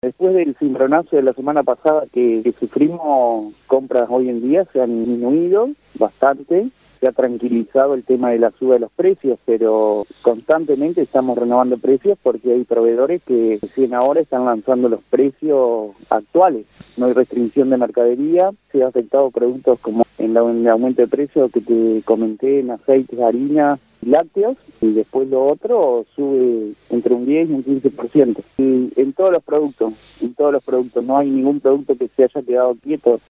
Después del cimbronazo de la semana pasada que sufrimos, compras hoy en día se han disminuido bastante. Se ha tranquilizado el tema de la suba de los precios, pero constantemente estamos renovando precios porque hay proveedores que recién ahora están lanzando los precios actuales. No hay restricción de mercadería, se ha afectado productos como en el aumento de precios que te comenté en aceites, harina y lácteos, y después lo otro sube entre un 10 y un 15%. Y en todos los productos, no hay ningún producto que se haya quedado quieto.